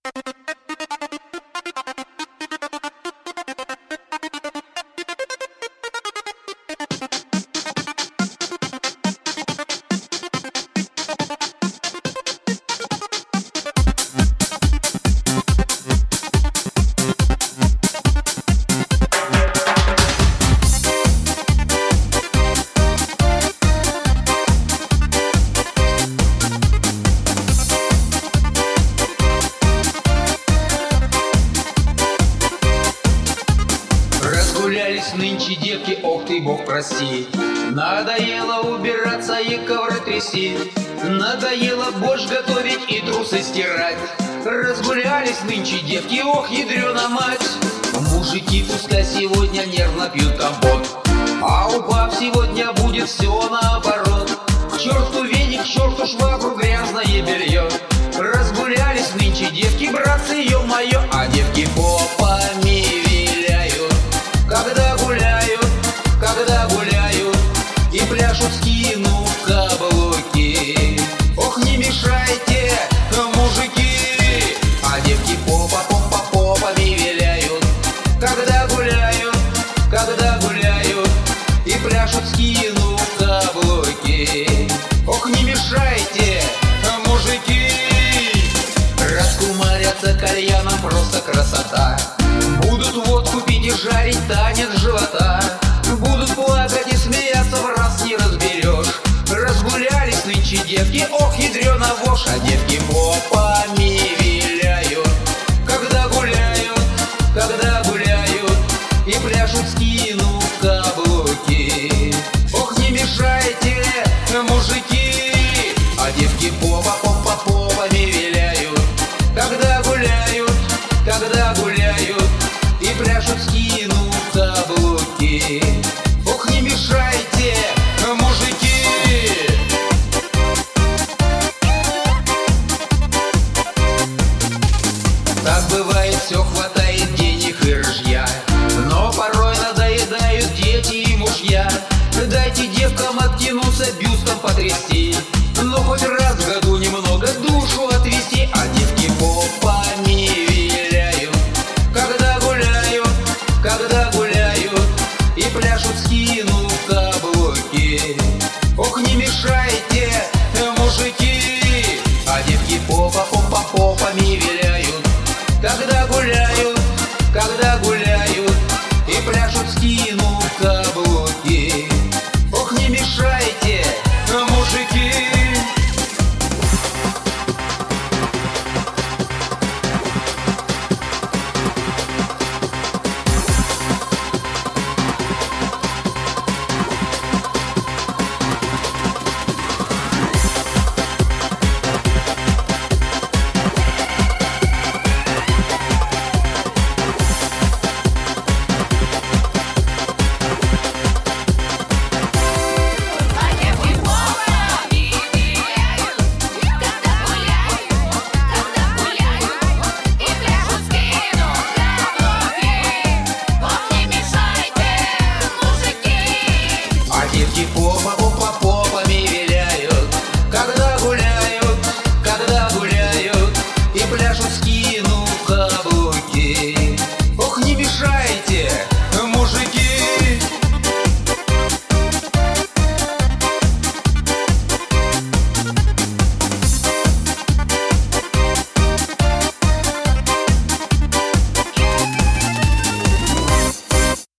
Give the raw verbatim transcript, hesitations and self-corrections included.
Разгулялись нынче девки, ох ты, бог прости. Надоело убираться и ковры трясти. Надоело борщ готовить и трусы стирать. Разгулялись нынче девки, ох, ядрёна мать. Мужики пускай сегодня нервно пьют компот, а у баб сегодня будет все наоборот. К черту веник, к черту швабру, грязное белье. Разгулялись нынче девки, братцы, ё-моё. А девки попами виляют, когда гуляют, когда гуляют, и пляшут, скинув каблуки. Ох, не мешайте, мужики. А девки попа, попа, попами виляют, когда гуляют, когда гуляют, и пляшут, скинув каблуки. Ох, не мешайте, мужики. Раскумарятся кальяном, просто красота. Будут водку пить и жарить, танец живота. Будут плакать и смеяться, в раз не разберешь. Разгулялись нынче девки, ох, ядрёна вошь. А девки попами виляют, когда гуляют, когда гуляют, и пляшут, скинув каблуки. Ох, не мешайте, мужики. А девки попа, попа, попами виляют, когда гуляют, когда гуляют, и пляшут, скинув каблуки. Ох, не мешайте, мужики. Так бывает, все хватает денег и ржья, но порой надоедают дети и мужья. Дайте девкам откинуться, бюстом потрясти, но хоть раз в году немного душу отвести. А девки попами виляют, когда гуляют, когда гуляют, и пляшут, скинув каблуки. Ох, не мешайте, мужики. А девки попа, попа, попами виляют, когда гуляют, когда гуляют, и пляшут, скинув каблуки. Ох, не мешайте, мужики. Девки попа, попа, попами виляют, когда гуляют, когда гуляют, и пляшут, скинув каблуки.